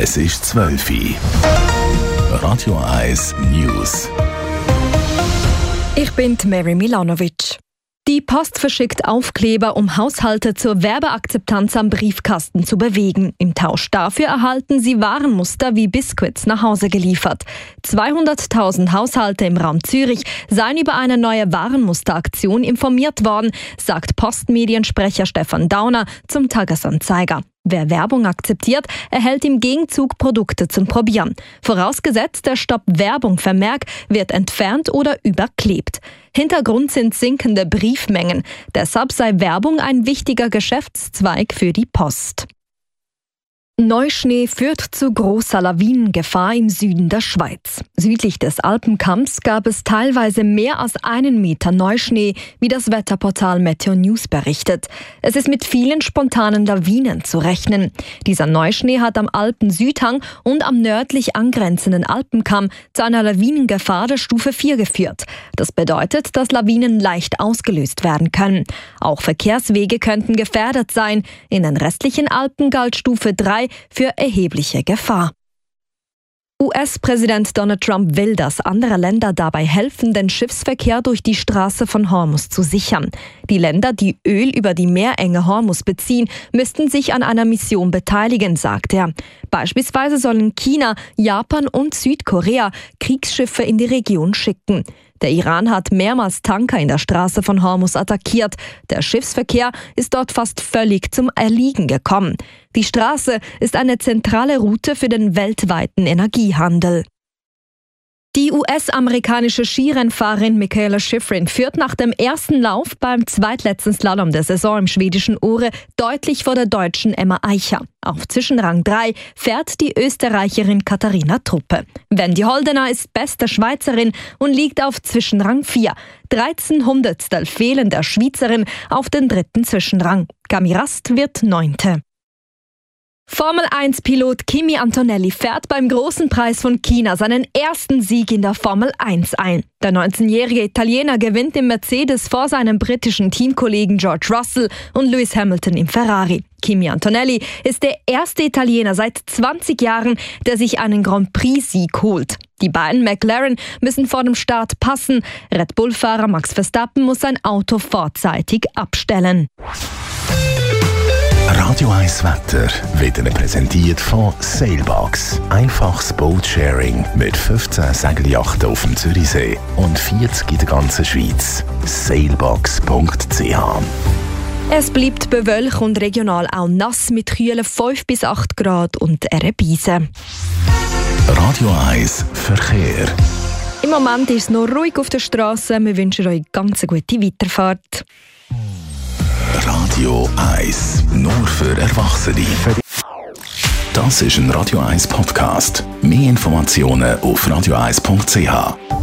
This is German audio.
Es ist 12 Uhr. Radio 1 News. Ich bin Mary Milanovic. Die Post verschickt Aufkleber, um Haushalte zur Werbeakzeptanz am Briefkasten zu bewegen. Im Tausch dafür erhalten sie Warenmuster wie Biscuits nach Hause geliefert. 200.000 Haushalte im Raum Zürich seien über eine neue Warenmusteraktion informiert worden, sagt Postmediensprecher Stefan Dauner zum Tagesanzeiger. Wer Werbung akzeptiert, erhält im Gegenzug Produkte zum Probieren. Vorausgesetzt, der Stopp-Werbung-Vermerk wird entfernt oder überklebt. Hintergrund sind sinkende Briefmengen. Deshalb sei Werbung ein wichtiger Geschäftszweig für die Post. Neuschnee führt zu großer Lawinengefahr im Süden der Schweiz. Südlich des Alpenkamms gab es teilweise mehr als 1 Meter Neuschnee, wie das Wetterportal Meteo News berichtet. Es ist mit vielen spontanen Lawinen zu rechnen. Dieser Neuschnee hat am Alpen-Südhang und am nördlich angrenzenden Alpenkamm zu einer Lawinengefahr der Stufe 4 geführt. Das bedeutet, dass Lawinen leicht ausgelöst werden können. Auch Verkehrswege könnten gefährdet sein. In den restlichen Alpen galt Stufe 3 für erhebliche Gefahr. US-Präsident Donald Trump will, dass andere Länder dabei helfen, den Schiffsverkehr durch die Straße von Hormuz zu sichern. Die Länder, die Öl über die Meerenge Hormuz beziehen, müssten sich an einer Mission beteiligen, sagt er. Beispielsweise sollen China, Japan und Südkorea Kriegsschiffe in die Region schicken. Der Iran hat mehrmals Tanker in der Straße von Hormuz attackiert. Der Schiffsverkehr ist dort fast völlig zum Erliegen gekommen. Die Straße ist eine zentrale Route für den weltweiten Energiehandel. Die US-amerikanische Skirennfahrerin Mikaela Shiffrin führt nach dem ersten Lauf beim zweitletzten Slalom der Saison im schwedischen Ore deutlich vor der deutschen Emma Eicher. Auf Zwischenrang 3 fährt die Österreicherin Katharina Truppe. Wendy Holdener ist beste Schweizerin und liegt auf Zwischenrang 4. 13 Hundertstel fehlen der Schweizerin auf den 3. Zwischenrang. Gami Rast wird 9. Formel-1-Pilot Kimi Antonelli fährt beim Großen Preis von China seinen ersten Sieg in der Formel 1 ein. Der 19-jährige Italiener gewinnt im Mercedes vor seinem britischen Teamkollegen George Russell und Lewis Hamilton im Ferrari. Kimi Antonelli ist der erste Italiener seit 20 Jahren, der sich einen Grand Prix-Sieg holt. Die beiden McLaren müssen vor dem Start passen. Red Bull-Fahrer Max Verstappen muss sein Auto vorzeitig abstellen. Radio 1 Wetter wird Ihnen präsentiert von Sailbox. Einfaches Boatsharing mit 15 Segelyachten auf dem Zürichsee und 40 in der ganzen Schweiz. Sailbox.ch. Es bleibt bewölkt und regional auch nass mit kühlen 5 bis 8 Grad und einer Beise. Radio 1 Verkehr. Im Moment ist es noch ruhig auf der Straße. Wir wünschen euch ganz eine gute Weiterfahrt. Radio 1, nur für Erwachsene. Das ist ein Radio 1 Podcast. Mehr Informationen auf radio1.ch.